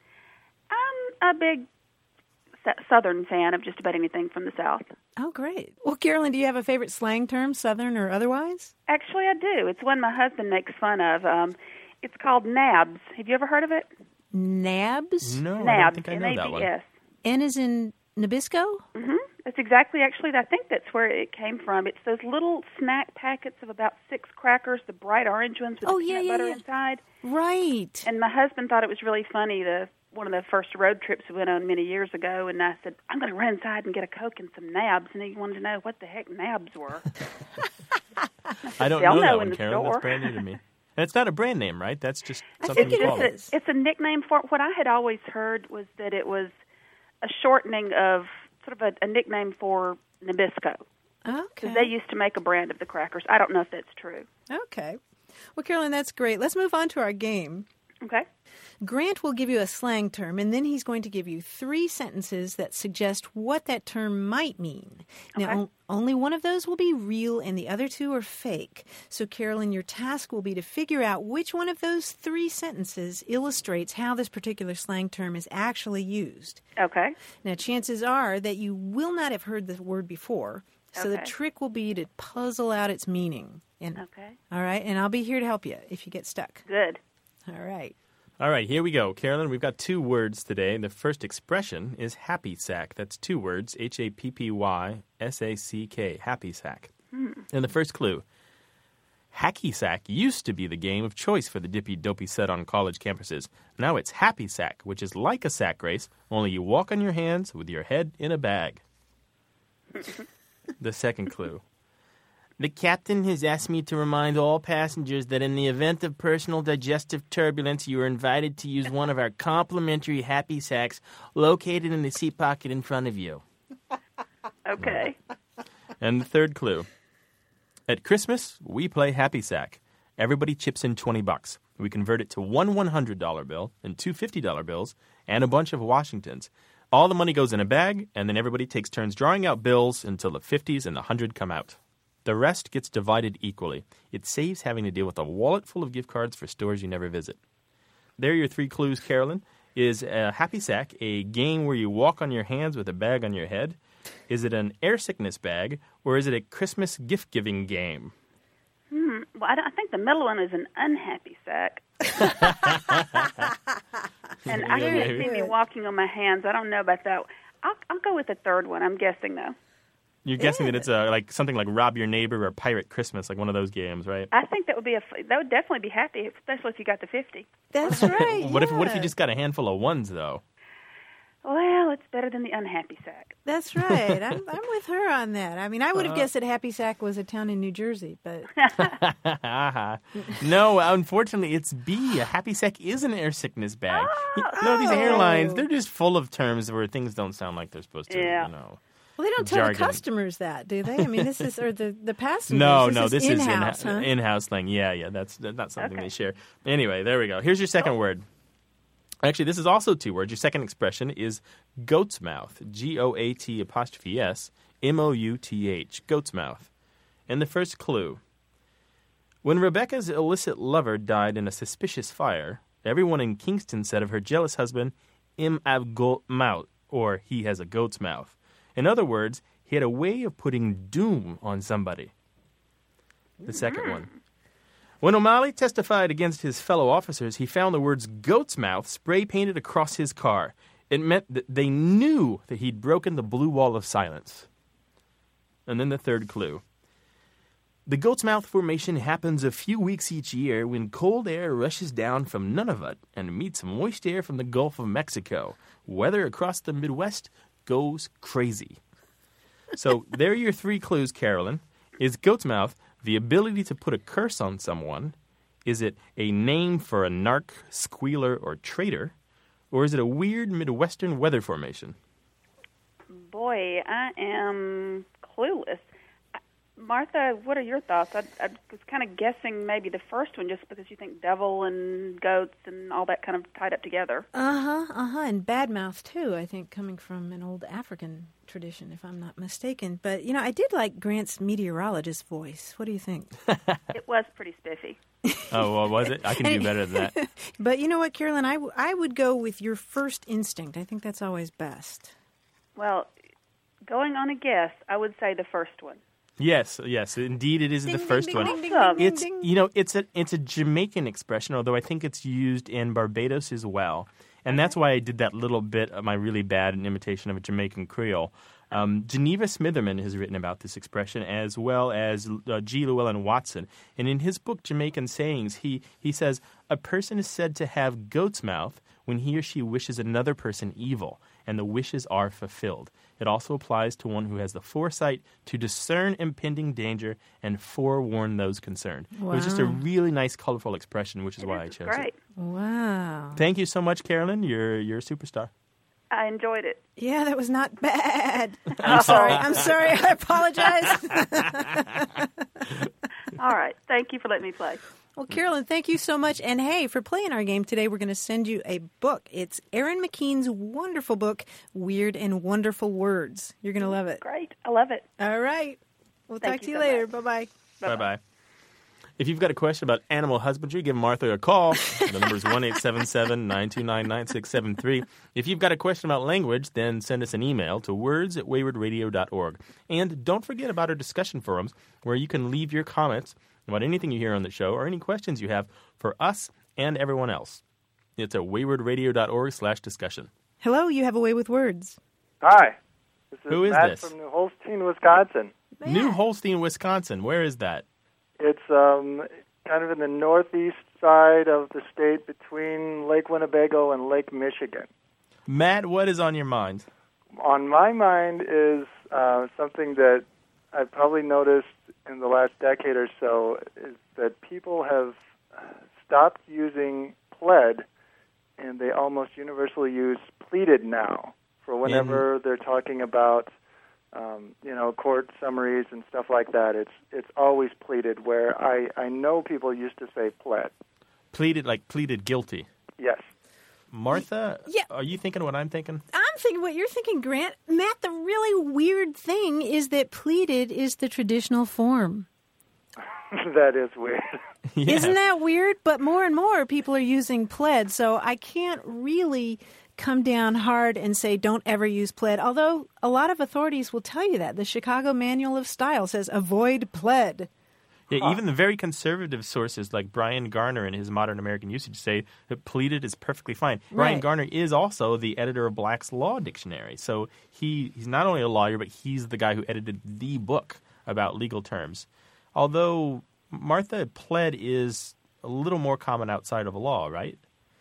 I'm a big Southern fan of just about anything from the South. Oh, great. Well, Carolyn, do you have a favorite slang term, Southern or otherwise? Actually, I do. It's one my husband makes fun of. It's called nabs. Have you ever heard of it? Nabs? No, nabs. I don't think I know that one. N-A-B-S. N as in Nabisco? Mm-hmm. That's exactly, actually, I think that's where it came from. It's those little snack packets of about 6 crackers, the bright orange ones with the peanut butter inside. Right. And my husband thought it was really funny, one of the first road trips we went on many years ago, and I said, I'm going to run inside and get a Coke and some nabs, and he wanted to know what the heck nabs were. I don't know that one, Carolyn. That's brand new to me. And it's not a brand name, right? That's just something you call it. It's a nickname for it. What I had always heard was that it was a shortening of sort of a nickname for Nabisco. Okay. Because they used to make a brand of the crackers. I don't know if that's true. Okay. Well, Carolyn, that's great. Let's move on to our game. Okay. Grant will give you a slang term, and then he's going to give you 3 sentences that suggest what that term might mean. Now, only one of those will be real, and the other 2 are fake. So, Carolyn, your task will be to figure out which one of those 3 sentences illustrates how this particular slang term is actually used. Okay. Now, chances are that you will not have heard the word before, so the trick will be to puzzle out its meaning. Okay. All right, and I'll be here to help you if you get stuck. Good. All right. All right, here we go. Carolyn, we've got 2 words today. The first expression is happy sack. That's 2 words, Happysack, happy sack. And the first clue, Hacky sack used to be the game of choice for the dippy-dopey set on college campuses. Now it's Happy Sack, which is like a sack race, only you walk on your hands with your head in a bag. The second clue. The captain has asked me to remind all passengers that in the event of personal digestive turbulence, you are invited to use one of our complimentary Happy Sacks located in the seat pocket in front of you. Okay. And the third clue. At Christmas, we play Happy Sack. Everybody chips in $20. We convert it to one $100 bill and two $50 bills and a bunch of Washingtons. All the money goes in a bag, and then everybody takes turns drawing out bills until the 50s and the 100 come out. The rest gets divided equally. It saves having to deal with a wallet full of gift cards for stores you never visit. There are your three clues, Carolyn. Is a Happy Sack a game where you walk on your hands with a bag on your head? Is it an air sickness bag, or is it a Christmas gift-giving game? Well, I think the middle one is an unhappy sack. And I can't see me walking on my hands. I don't know about that. I'll go with the third one. I'm guessing, though. You're guessing that it's like something like Rob Your Neighbor or Pirate Christmas, like one of those games, right? I think that would definitely be happy, especially if you got the 50. That's right. What if you just got a handful of ones, though? Well, it's better than the unhappy sack. That's right. I'm with her on that. I mean, I would have guessed that Happy Sack was a town in New Jersey, but... No, unfortunately, it's B. A Happy Sack is an air sickness bag. No, these airlines, they're just full of terms where things don't sound like they're supposed to, Yeah. Well, they don't tell the customers that, do they? I mean, this is, or the passengers. No, this is in-house, huh? in-house thing. Yeah, that's not something they share. Anyway, there we go. Here's your second word. Actually, this is also two words. Your second expression is goat's mouth. GOAT''S MOUTH. Goat's mouth. And the first clue. When Rebecca's illicit lover died in a suspicious fire, everyone in Kingston said of her jealous husband, have goat mouth, or he has a goat's mouth. In other words, he had a way of putting doom on somebody. The second one. When O'Malley testified against his fellow officers, he found the words goat's mouth spray-painted across his car. It meant that they knew that he'd broken the blue wall of silence. And then the third clue. The goat's mouth formation happens a few weeks each year when cold air rushes down from Nunavut and meets moist air from the Gulf of Mexico. Weather across the Midwest goes crazy. So there are your three clues, Carolyn. Is goat's mouth the ability to put a curse on someone? Is it a name for a narc, squealer, or traitor? Or is it a weird Midwestern weather formation? Boy, I am clueless. Martha, what are your thoughts? I was kind of guessing maybe the first one just because you think devil and goats and all that kind of tied up together. And bad mouth, too, I think, coming from an old African tradition, if I'm not mistaken. But, I did like Grant's meteorologist voice. What do you think? It was pretty spiffy. Oh, well, was it? I can do better than that. But you know what, Carolyn? I would go with your first instinct. I think that's always best. Well, going on a guess, I would say the first one. Yes, indeed, it is the first one. It's it's a Jamaican expression, although I think it's used in Barbados as well, and that's why I did that little bit of my really bad imitation of a Jamaican Creole. Geneva Smitherman has written about this expression, as well as G. Llewellyn Watson, and in his book Jamaican Sayings, he says a person is said to have goat's mouth when he or she wishes another person evil, and the wishes are fulfilled. It also applies to one who has the foresight to discern impending danger and forewarn those concerned. Wow. It was just a really nice, colorful expression, which is why I chose it. Wow. Thank you so much, Carolyn. You're a superstar. I enjoyed it. Yeah, that was not bad. I'm sorry. I apologize. All right. Thank you for letting me play. Well, Carolyn, thank you so much. And, hey, for playing our game today, we're going to send you a book. It's Erin McKean's wonderful book, Weird and Wonderful Words. You're going to love it. Great. I love it. All right. We'll talk to you later. Bye-bye. Bye-bye. If you've got a question about animal husbandry, give Martha a call. The number is 1-877-929-9673. If you've got a question about language, then send us an email to words@waywardradio.org. And don't forget about our discussion forums, where you can leave your comments about anything you hear on the show or any questions you have for us and everyone else. It's at waywardradio.org/discussion. Hello, you have a way with words. Hi. This is Who is Matt this? from New Holstein, Wisconsin. New Holstein, Wisconsin. Where is that? It's kind of in the northeast side of the state between Lake Winnebago and Lake Michigan. Matt, what is on your mind? On my mind is something that I've probably noticed in the last decade or so, is that people have stopped using pled, and they almost universally use pleaded now for whenever they're talking about, court summaries and stuff like that. It's always pleaded, where I know people used to say pled. Pleaded, like pleaded guilty. Yes. Martha, are you thinking what I'm thinking? I'm thinking what you're thinking, Grant. Matt, the really weird thing is that pleaded is the traditional form. That is weird. Yeah. Isn't that weird? But more and more people are using pled, so I can't really come down hard and say don't ever use pled, although a lot of authorities will tell you that. The Chicago Manual of Style says avoid pled. Yeah, even the very conservative sources like Brian Garner in his Modern American Usage say that pleaded is perfectly fine. Right. Brian Garner is also the editor of Black's Law Dictionary. So he's not only a lawyer, but he's the guy who edited the book about legal terms. Although, Martha, pled is a little more common outside of law, right?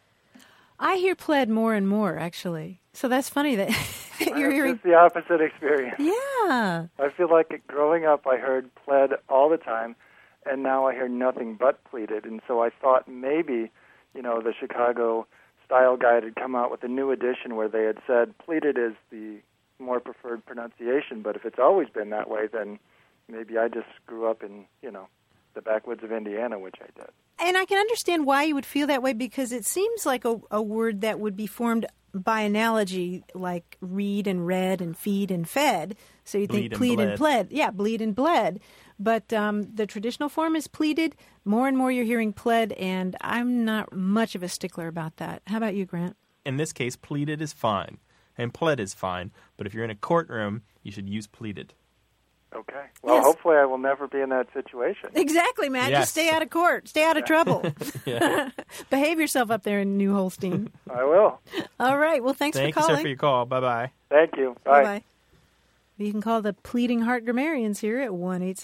I hear pled more and more, actually. So that's funny that you're hearing... It's the opposite experience. Yeah. I feel like growing up I heard pled all the time, and now I hear nothing but pleaded. And so I thought maybe, the Chicago Style Guide had come out with a new edition where they had said pleaded is the more preferred pronunciation, but if it's always been that way, then maybe I just grew up in, the backwoods of Indiana, which I did. And I can understand why you would feel that way, because it seems like a word that would be formed by analogy, like read and read and feed and fed. So you think plead and pled. Yeah, bleed and bled. But the traditional form is pleaded. More and more you're hearing pled, and I'm not much of a stickler about that. How about you, Grant? In this case, pleaded is fine, and pled is fine. But if you're in a courtroom, you should use pleaded. Okay. Well, hopefully I will never be in that situation. Exactly, Matt. Just stay out of court. Stay out of trouble. Behave yourself up there in New Holstein. I will. All right. Well, thanks for calling. Thank you, sir, for your call. Bye-bye. Thank you. Bye. Bye-bye. You can call the Pleading Heart Grammarians here at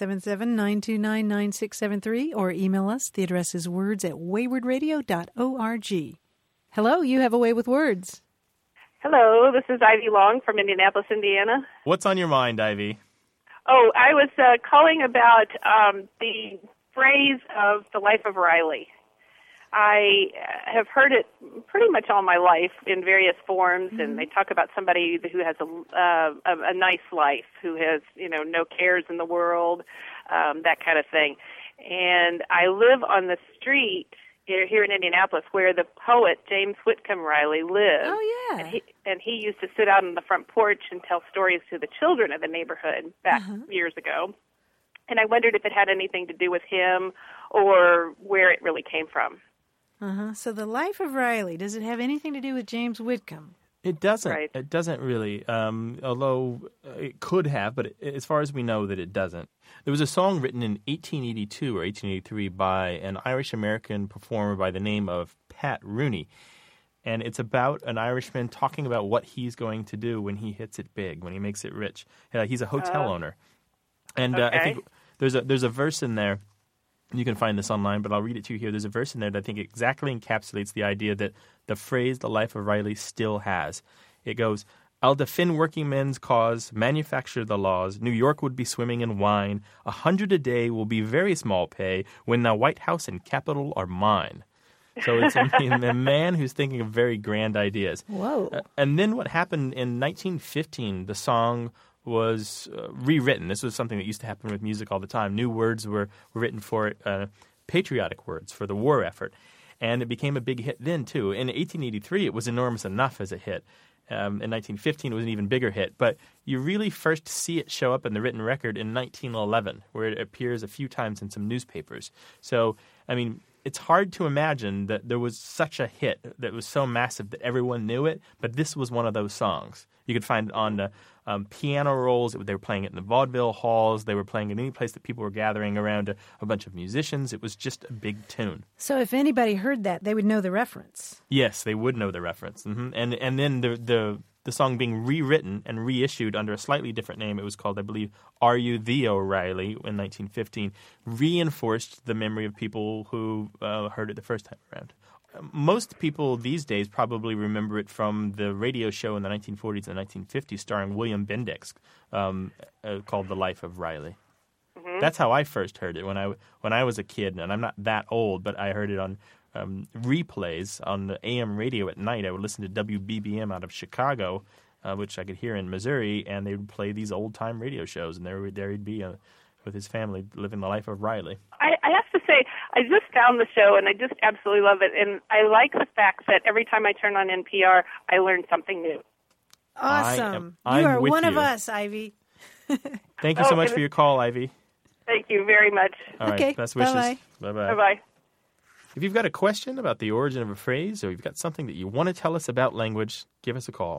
1-877-929-9673 or email us. The address is words@waywardradio.org. Hello, you have a way with words. Hello, this is Ivy Long from Indianapolis, Indiana. What's on your mind, Ivy? Oh, I was calling about the phrase of the life of Riley. I have heard it pretty much all my life in various forms, and they talk about somebody who has a nice life, who has no cares in the world, that kind of thing. And I live on the street here in Indianapolis where the poet James Whitcomb Riley lived. Oh, yeah. And he used to sit out on the front porch and tell stories to the children of the neighborhood back years ago. And I wondered if it had anything to do with him or where it really came from. So the life of Riley, does it have anything to do with James Whitcomb? It doesn't. Right. It doesn't really, although it could have, but as far as we know that it doesn't. There was a song written in 1882 or 1883 by an Irish-American performer by the name of Pat Rooney. And it's about an Irishman talking about what he's going to do when he hits it big, when he makes it rich. He's a hotel owner. And I think there's a verse in there. You can find this online, but I'll read it to you here. There's a verse in there that I think exactly encapsulates the idea that the phrase "the life of Riley" still has. It goes, "I'll defend working men's cause, manufacture the laws. New York would be swimming in wine. 100 a day will be very small pay when the White House and Capitol are mine." So it's a man who's thinking of very grand ideas. Whoa. And then what happened in 1915, the song was rewritten. This was something that used to happen with music all the time. New words were written for it, patriotic words for the war effort. And it became a big hit then, too. In 1883, it was enormous enough as a hit. In 1915, it was an even bigger hit. But you really first see it show up in the written record in 1911, where it appears a few times in some newspapers. So, I mean, it's hard to imagine that there was such a hit that was so massive that everyone knew it, but this was one of those songs. You could find it on the piano rolls. They were playing it in the vaudeville halls. They were playing it in any place that people were gathering around a bunch of musicians. It was just a big tune. So if anybody heard that, they would know the reference. Yes, they would know the reference. And then the the song being rewritten and reissued under a slightly different name. It was called, I believe, Are You the O'Reilly in 1915, reinforced the memory of people who heard it the first time around. Most people these days probably remember it from the radio show in the 1940s and 1950s starring William Bendix called The Life of Riley. Mm-hmm. That's how I first heard it when I was a kid, and I'm not that old, but I heard it on replays on the AM radio at night. I would listen to WBBM out of Chicago, which I could hear in Missouri, and they would play these old-time radio shows, and there he'd be with his family living the life of Riley. I have to say, I just found the show, and I just absolutely love it. And I like the fact that every time I turn on NPR, I learn something new. Awesome. I'm you are with one you. of us, Ivy. Thank you so much for your call, Ivy. Thank you very much. All right, okay, best wishes. bye-bye. Bye-bye. Bye-bye. If you've got a question about the origin of a phrase or you've got something that you want to tell us about language, give us a call,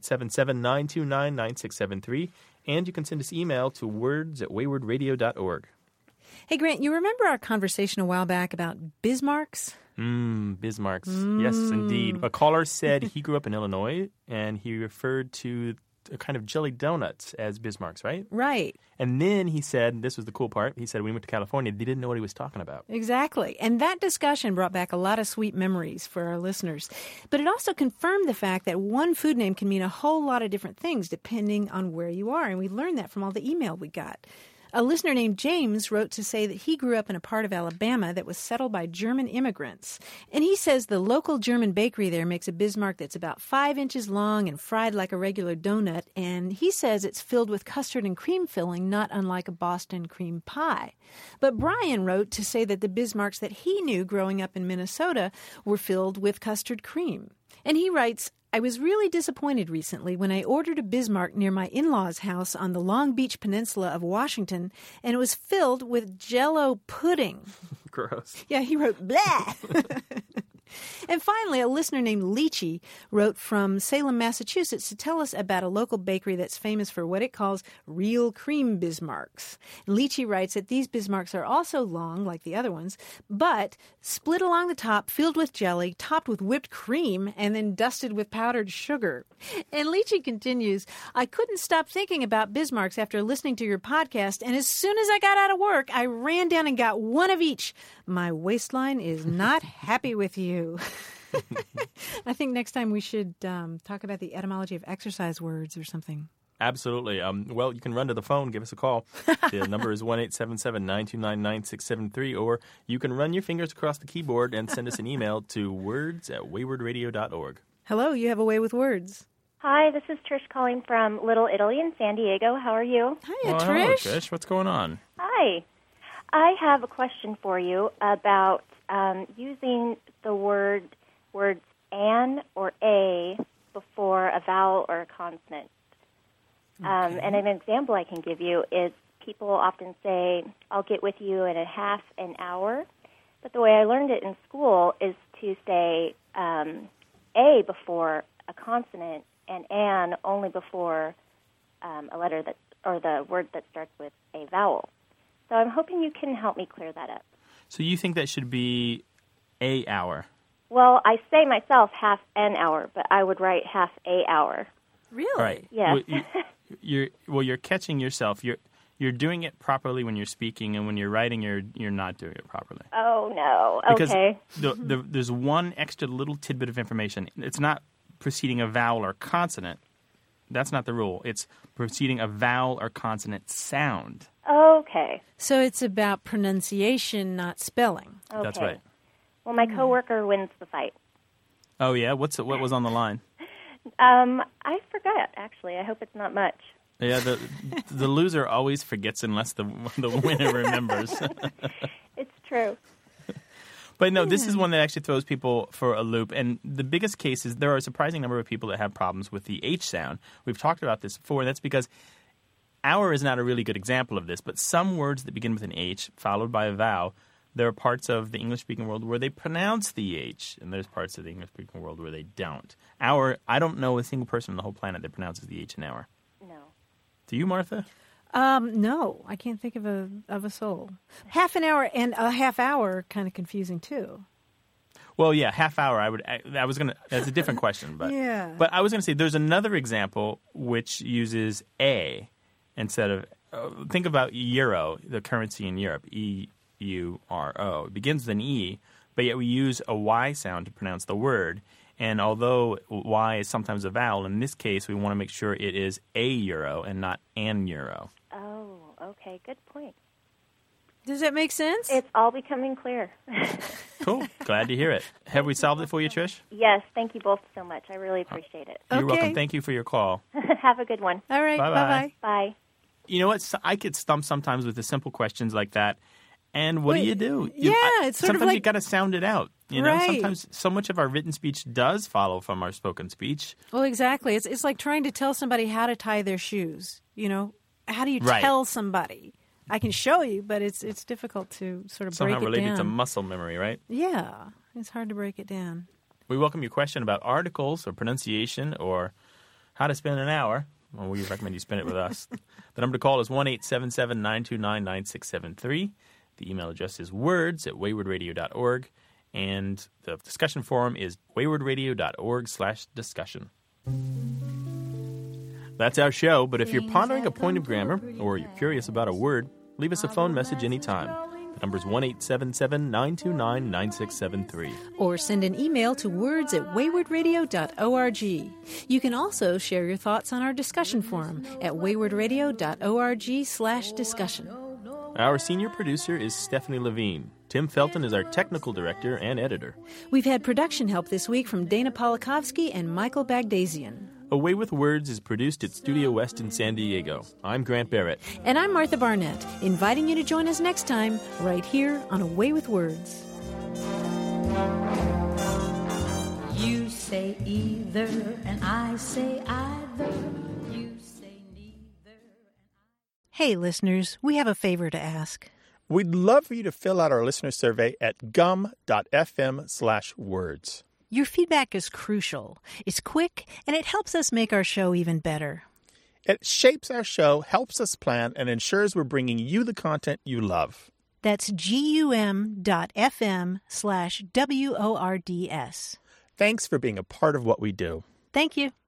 1-877-929-9673, and you can send us email to words@waywardradio.org. Hey, Grant, you remember our conversation a while back about Bismarcks? Bismarcks. Yes, indeed. A caller said he grew up in Illinois, and he referred to a kind of jelly donuts as Bismarcks, right? Right. And then he said, this was the cool part, he said when we went to California, they didn't know what he was talking about. Exactly. And that discussion brought back a lot of sweet memories for our listeners. But it also confirmed the fact that one food name can mean a whole lot of different things depending on where you are. And we learned that from all the email we got. A listener named James wrote to say that he grew up in a part of Alabama that was settled by German immigrants. And he says the local German bakery there makes a Bismarck that's about 5 inches long and fried like a regular donut. And he says it's filled with custard and cream filling, not unlike a Boston cream pie. But Brian wrote to say that the Bismarcks that he knew growing up in Minnesota were filled with custard cream. And he writes, I was really disappointed recently when I ordered a Bismarck near my in-laws' house on the Long Beach Peninsula of Washington, and it was filled with Jell-O pudding. Gross. Yeah, he wrote, blah. And finally, a listener named Leachy wrote from Salem, Massachusetts to tell us about a local bakery that's famous for what it calls real cream Bismarcks. Leachy writes that these Bismarcks are also long, like the other ones, but split along the top, filled with jelly, topped with whipped cream, and then dusted with powdered sugar. And Leachy continues, I couldn't stop thinking about Bismarcks after listening to your podcast, and as soon as I got out of work, I ran down and got one of each. My waistline is not happy with you. I think next time we should talk about the etymology of exercise words or something. Absolutely. Well, you can run to the phone, give us a call. The number is 1-877-929-9673, or you can run your fingers across the keyboard and send us an email to words@waywardradio.org. Hello, you have a way with words. Hi, this is Trish calling from Little Italy in San Diego. How are you? Hiya, Trish. Trish. Hello, Trish. What's going on? Hi. I have a question for you about using the words an or a before a vowel or a consonant. And an example I can give you is people often say, I'll get with you in a half an hour. But the way I learned it in school is to say a before a consonant and an only before a letter that or the word that starts with a vowel. So I'm hoping you can help me clear that up. So you think that should be a hour? Well, I say myself half an hour, but I would write half a hour. Really? Right. Yes. You're catching yourself. You're doing it properly when you're speaking, and when you're writing, you're not doing it properly. Oh, no. Okay. Because there's one extra little tidbit of information. It's not preceding a vowel or consonant. That's not the rule. It's preceding a vowel or consonant sound. Okay. So it's about pronunciation, not spelling. Okay. That's right. Well, my coworker wins the fight. Oh, yeah? What was on the line? I forgot, actually. I hope it's not much. Yeah, the loser always forgets unless the winner remembers. It's true. But no, this is one that actually throws people for a loop. And the biggest case is there are a surprising number of people that have problems with the H sound. We've talked about this before, and that's because hour is not a really good example of this. But some words that begin with an H followed by a vowel, there are parts of the English-speaking world where they pronounce the H, and there's parts of the English-speaking world where they don't. Hour, I don't know a single person on the whole planet that pronounces the H in hour. No. Do you, Martha? No, I can't think of a soul. Half an hour and a half hour, kind of confusing too. Well, yeah, half hour. That's a different question, but Yeah. But I was going to say there's another example which uses a instead of. Think about euro, the currency in Europe, EURO. It begins with an E, but yet we use a Y sound to pronounce the word. And although Y is sometimes a vowel, in this case we want to make sure it is a euro and not an euro. Oh, okay. Good point. Does that make sense? It's all becoming clear. Cool. Glad to hear it. Have we solved it for you, Trish? Yes. Thank you both so much. I really appreciate it. You're welcome. Thank you for your call. Have a good one. All right. Bye-bye. Bye-bye. Bye. You know what? I get stumped sometimes with the simple questions like that. And what do you do? It's sort of sometimes like... you got to sound it out. You know, Right. sometimes so much of our written speech does follow from our spoken speech. Well, exactly. It's like trying to tell somebody how to tie their shoes. You know, how do you Right. tell somebody? I can show you, but it's difficult to sort of Somehow break it related down. to muscle memory, right? Yeah, it's hard to break it down. We welcome your question about articles or pronunciation or how to spend an hour. Well, we recommend you spend it with us. The number to call is 1-877-929-9673. The email address is words@waywardradio.org. And the discussion forum is waywardradio.org/discussion. That's our show, but if you're pondering a point of grammar or you're curious about a word, leave us a phone message anytime. The number is 1-877-929-9673. Or send an email to words@waywardradio.org. You can also share your thoughts on our discussion forum at waywardradio.org/discussion. Our senior producer is Stephanie Levine. Tim Felton is our technical director and editor. We've had production help this week from Dana Polikovsky and Michael Bagdasian. A Way with Words is produced at Studio West in San Diego. I'm Grant Barrett. And I'm Martha Barnett, inviting you to join us next time right here on A Way with Words. You say either, and I say either. You say neither. Hey, listeners, we have a favor to ask. We'd love for you to fill out our listener survey at gum.fm/words. Your feedback is crucial. It's quick, and it helps us make our show even better. It shapes our show, helps us plan, and ensures we're bringing you the content you love. That's gum.fm/WORDS. Thanks for being a part of what we do. Thank you.